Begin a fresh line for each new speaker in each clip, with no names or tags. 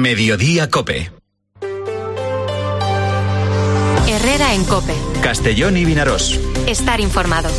Mediodía Cope.
Herrera en Cope.
Castellón y Vinarós.
Estar informado.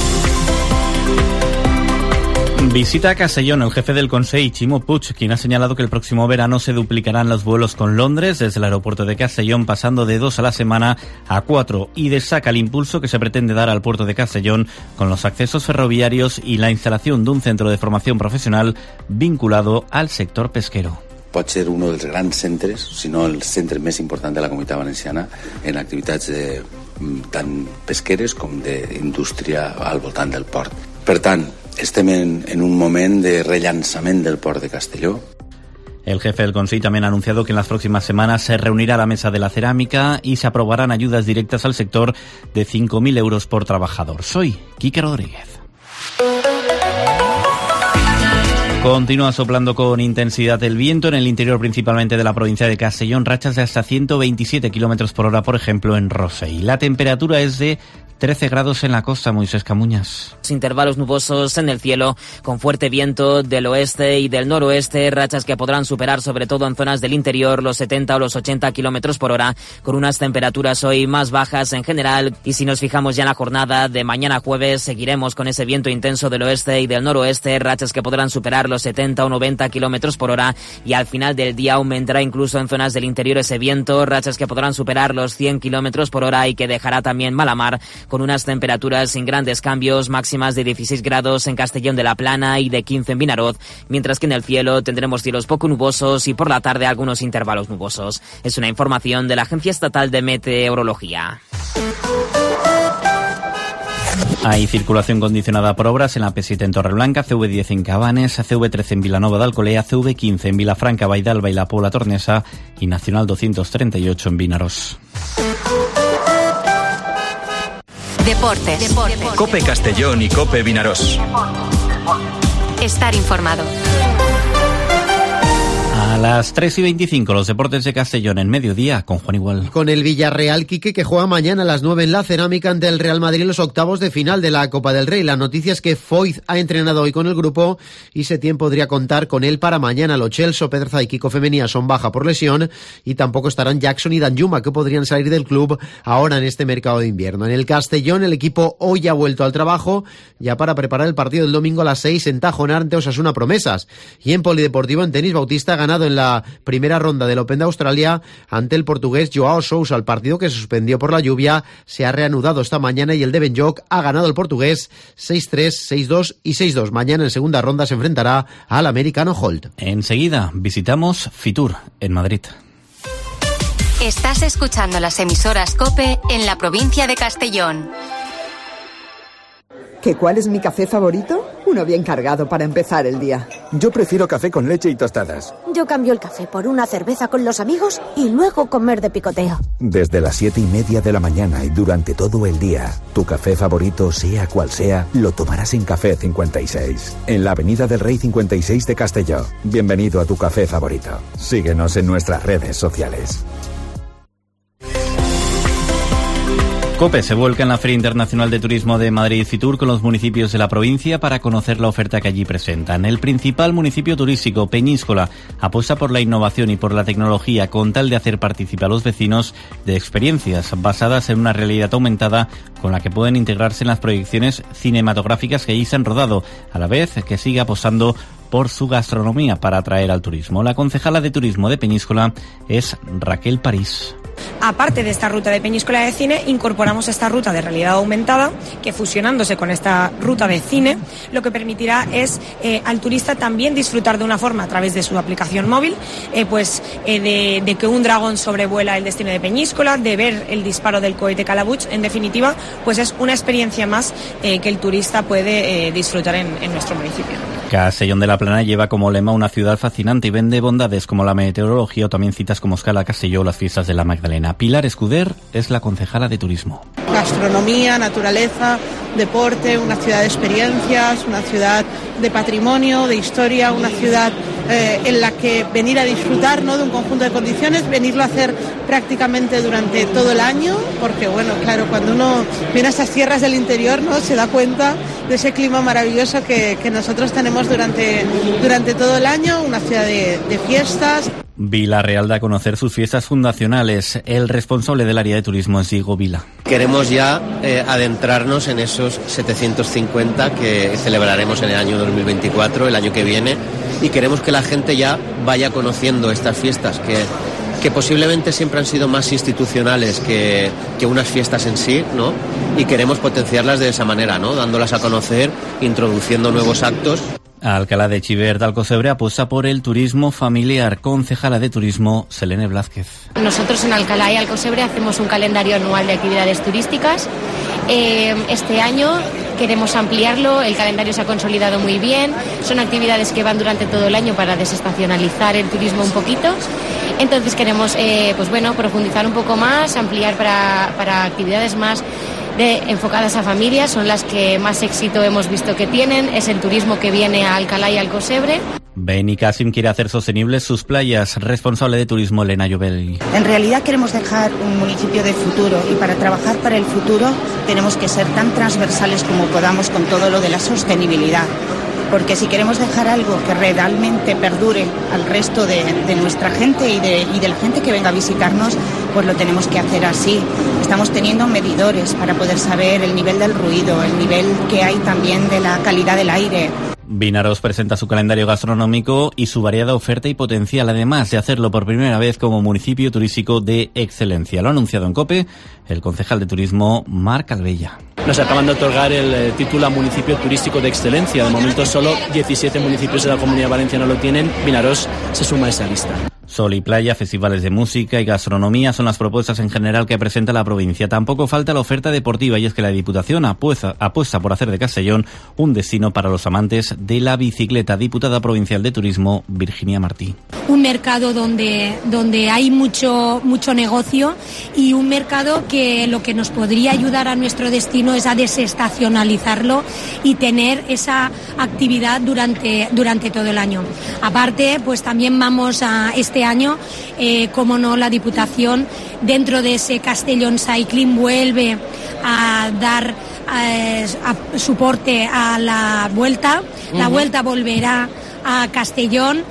Visita a Castellón el jefe del Consell, Ximo Puig, quien ha señalado que el próximo verano se duplicarán los vuelos con Londres desde el aeropuerto de Castellón, pasando de 2 a la semana a 4, y destaca el impulso que se pretende dar al puerto de Castellón con los accesos ferroviarios y la instalación de un centro de formación profesional vinculado al sector pesquero.
Pot ser un dels grans centres, si no el centre més important de la Comunitat Valenciana, en activitats tant pesqueres com d'indústria al voltant del port. Per tant, estem en un moment de rellançament del port de Castelló.
El jefe del Consell también ha anunciado que en las próximas semanas se reunirá la mesa de la cerámica y se aprobarán ayudas directas al sector de 5.000 euros por trabajador. Soy Quique Rodríguez. Continúa soplando con intensidad el viento en el interior principalmente de la provincia de Castellón, rachas de hasta 127 km por hora, por ejemplo, en Rossell. La temperatura es de 13 grados en la costa, Moisés Camuñas.
Intervalos nubosos en el cielo, con fuerte viento del oeste y del noroeste, rachas que podrán superar sobre todo en zonas del interior los 70 o los 80 kilómetros por hora, con unas temperaturas hoy más bajas en general. Y si nos fijamos ya en la jornada de mañana jueves, seguiremos con ese viento intenso del oeste y del noroeste, rachas que podrán superar los 70 o 90 kilómetros por hora, y al final del día aumentará incluso en zonas del interior ese viento, rachas que podrán superar los 100 kilómetros por hora y que dejará también mala mar, con unas temperaturas sin grandes cambios, máximas de 16 grados en Castellón de la Plana y de 15 en Vinaroz, mientras que en el cielo tendremos cielos poco nubosos y por la tarde algunos intervalos nubosos. Es una información de la Agencia Estatal de Meteorología.
Hay circulación condicionada por obras en la P7 en Torreblanca, CV10 en Cabanes, CV13 en Vilanova de Alcolea, CV15 en Vilafranca, Vaidalba y La Pobla Tornesa y Nacional 238 en Vinarós.
Deportes.
Cope Castellón y Cope Vinarós.
Estar informado.
A las 3:25, los deportes de Castellón en mediodía con Juan Igual.
Con el Villarreal, Quique, que juega mañana a las 9 en la Cerámica ante el Real Madrid en los octavos de final de la Copa del Rey. La noticia es que Foyth ha entrenado hoy con el grupo y Setién podría contar con él para mañana. Lo Celso, Pedrza y Kiko Femenía son baja por lesión y tampoco estarán Jackson y Danjuma, que podrían salir del club ahora en este mercado de invierno. En el Castellón, el equipo hoy ha vuelto al trabajo ya para preparar el partido del domingo a las 6 en Tajonar ante Osasuna Promesas. Y en Polideportivo, en tenis, Bautista ha ganado en la primera ronda del Open de Australia ante el portugués Joao Sousa. El partido, que se suspendió por la lluvia, se ha reanudado esta mañana y el de Benjoc ha ganado el portugués 6-3, 6-2 y 6-2. Mañana en segunda ronda se enfrentará al americano Holt.
Enseguida visitamos Fitur en Madrid.
Estás escuchando las emisoras COPE en la provincia de Castellón.
¿Qué cuál es mi café favorito? Uno bien cargado para empezar el día.
Yo prefiero café con leche y tostadas.
Yo cambio el café por una cerveza con los amigos y luego comer de picoteo.
Desde las 7:30 de la mañana y durante todo el día, tu café favorito, sea cual sea, lo tomarás en Café 56, en la Avenida del Rey 56 de Castelló. Bienvenido a tu café favorito. Síguenos en nuestras redes sociales.
COPE se vuelca en la Feria Internacional de Turismo de Madrid Fitur con los municipios de la provincia para conocer la oferta que allí presentan. El principal municipio turístico, Peñíscola, apuesta por la innovación y por la tecnología con tal de hacer participar a los vecinos de experiencias basadas en una realidad aumentada con la que pueden integrarse en las proyecciones cinematográficas que allí se han rodado, a la vez que sigue apostando por su gastronomía para atraer al turismo. La concejala de turismo de Peñíscola es Raquel París.
Aparte de esta ruta de Peñíscola de cine, incorporamos esta ruta de realidad aumentada, que fusionándose con esta ruta de cine, lo que permitirá es al turista también disfrutar de una forma a través de su aplicación móvil, de que un dragón sobrevuela el destino de Peñíscola, de ver el disparo del cohete Calabuch. En definitiva, pues es una experiencia más que el turista puede disfrutar en nuestro municipio.
Castellón de la Plana lleva como lema una ciudad fascinante y vende bondades como la meteorología o también citas como Scala Castelló o las fiestas de la Magdalena. Pilar Escuder es la concejala de turismo.
Gastronomía, naturaleza, deporte, una ciudad de experiencias, una ciudad de patrimonio, de historia, una ciudad en la que venir a disfrutar, ¿no?, de un conjunto de condiciones, venirlo a hacer prácticamente durante todo el año, porque bueno, claro, cuando uno viene a estas tierras del interior, ¿no?, se da cuenta de ese clima maravilloso que nosotros tenemos durante todo el año, una ciudad de fiestas.
Vila-Real da a conocer sus fiestas fundacionales. El responsable del área de turismo es Diego Vila.
Queremos ya adentrarnos en esos 750 que celebraremos en el año 2024, el año que viene, y queremos que la gente ya vaya conociendo estas fiestas que posiblemente siempre han sido más institucionales que unas fiestas en sí, ¿no? Y queremos potenciarlas de esa manera, ¿no? Dándolas a conocer, introduciendo nuevos actos.
Alcalá de Xivert Alcocebre apuesta por el turismo familiar. Concejala de Turismo, Selene Blázquez.
Nosotros en Alcalá y Alcocebre hacemos un calendario anual de actividades turísticas. Este año queremos ampliarlo, el calendario se ha consolidado muy bien, son actividades que van durante todo el año para desestacionalizar el turismo un poquito. Entonces queremos profundizar un poco más, ampliar para actividades más enfocadas a familias, son las que más éxito hemos visto que tienen, es el turismo que viene a Alcalá y Alcocebre.
Benicàssim quiere hacer sostenibles sus playas. Responsable de turismo, Elena Llobelli.
En realidad queremos dejar un municipio de futuro y para trabajar para el futuro tenemos que ser tan transversales como podamos con todo lo de la sostenibilidad. Porque si queremos dejar algo que realmente perdure al resto de nuestra gente y de la gente que venga a visitarnos, pues lo tenemos que hacer así. Estamos teniendo medidores para poder saber el nivel del ruido, el nivel que hay también de la calidad del aire.
Vinaroz presenta su calendario gastronómico y su variada oferta y potencial, además de hacerlo por primera vez como municipio turístico de excelencia. Lo ha anunciado en COPE el concejal de turismo, Marc Albella.
Nos acaban de otorgar el título a municipio turístico de excelencia. De momento solo 17 municipios de la Comunidad Valenciana lo tienen. Vinaroz se suma a esa lista.
Sol y playa, festivales de música y gastronomía son las propuestas en general que presenta la provincia. Tampoco falta la oferta deportiva, y es que la Diputación apuesta por hacer de Castellón un destino para los amantes de la bicicleta. Diputada provincial de Turismo, Virginia Martí.
Un mercado donde hay mucho negocio y un mercado que lo que nos podría ayudar a nuestro destino es a desestacionalizarlo y tener esa actividad durante todo el año. Aparte, pues también vamos a este año, como no, la Diputación dentro de ese Castellón Cycling vuelve a dar soporte a la vuelta. La vuelta volverá a Castellón.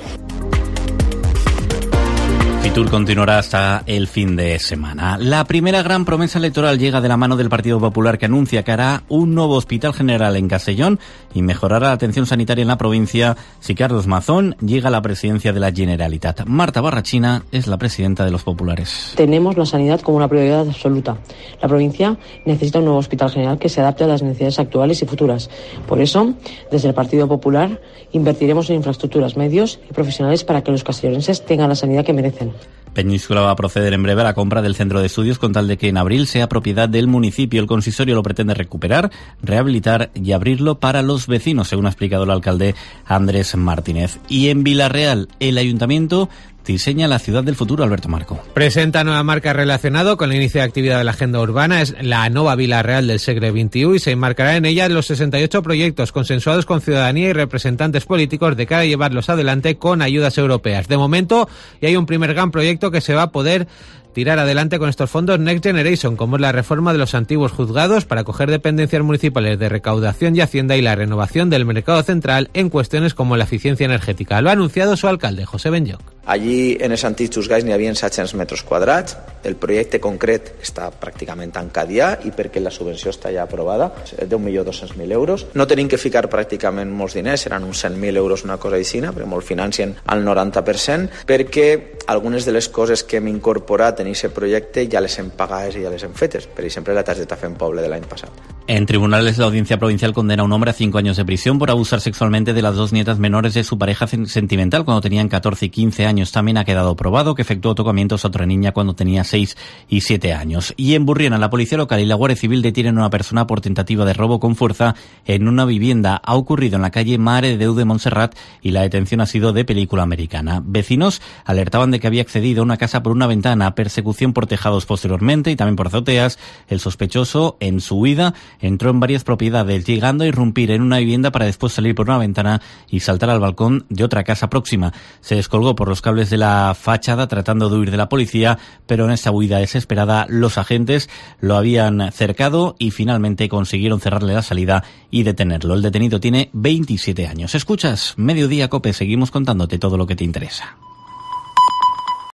Fitur continuará hasta el fin de semana. La primera gran promesa electoral llega de la mano del Partido Popular, que anuncia que hará un nuevo hospital general en Castellón y mejorará la atención sanitaria en la provincia si Carlos Mazón llega a la presidencia de la Generalitat. Marta Barrachina es la presidenta de los populares.
Tenemos la sanidad como una prioridad absoluta. La provincia necesita un nuevo hospital general que se adapte a las necesidades actuales y futuras. Por eso, desde el Partido Popular, invertiremos en infraestructuras, medios y profesionales para que los castellonenses tengan la sanidad que merecen.
Peñíscola va a proceder en breve a la compra del centro de estudios con tal de que en abril sea propiedad del municipio. El consistorio lo pretende recuperar, rehabilitar y abrirlo para los vecinos, según ha explicado el alcalde Andrés Martínez. Y en Vila-Real, el ayuntamiento diseña la ciudad del futuro. Alberto Marco.
Presenta nueva marca relacionado con el inicio de actividad de la agenda urbana. Es la nova Vila-Real del siglo XXI y se enmarcará en ella los 68 proyectos consensuados con ciudadanía y representantes políticos de cara a llevarlos adelante con ayudas europeas. De momento, ya hay un primer gran proyecto que se va a poder tirar adelante con estos fondos Next Generation, como es la reforma de los antiguos juzgados para acoger dependencias municipales de recaudación y hacienda y la renovación del mercado central en cuestiones como la eficiencia energética. Lo ha anunciado su alcalde, José Benlloc.
Allí, en els antics juzgats, n'hi havia 700 metres quadrats. El projecte concret està pràcticament tancat ja i perquè la subvenció està ja aprovada, 10.200.000 euros. No tenim que ficar pràcticament molts diners, seran uns 100.000 euros, una cosa així, perquè molt financien al 90%, perquè algunes de les coses que hem incorporat en aquest projecte ja les hem pagades i ja les hem fetes. Per exemple, la targeta Fem Poble de l'any passat.
En tribunales, la Audiencia Provincial condena a un hombre a 5 años de prisión por abusar sexualmente de las 2 nietas menores de su pareja sentimental cuando tenían 14 y 15 años. También ha quedado probado que efectuó tocamientos a otra niña cuando tenía 6 y 7 años. Y en Burriana, la Policía Local y la Guardia Civil detienen a una persona por tentativa de robo con fuerza en una vivienda. Ha ocurrido en la calle Mare de Déu de Montserrat y la detención ha sido de película americana. Vecinos alertaban de que había accedido a una casa por una ventana, persecución por tejados posteriormente y también por azoteas. El sospechoso, en su huida, entró en varias propiedades, llegando a irrumpir en una vivienda para después salir por una ventana y saltar al balcón de otra casa próxima. Se descolgó por los cables de la fachada tratando de huir de la policía, pero en esta huida desesperada los agentes lo habían cercado y finalmente consiguieron cerrarle la salida y detenerlo. El detenido tiene 27 años. Escuchas Mediodía COPE, seguimos contándote todo lo que te interesa.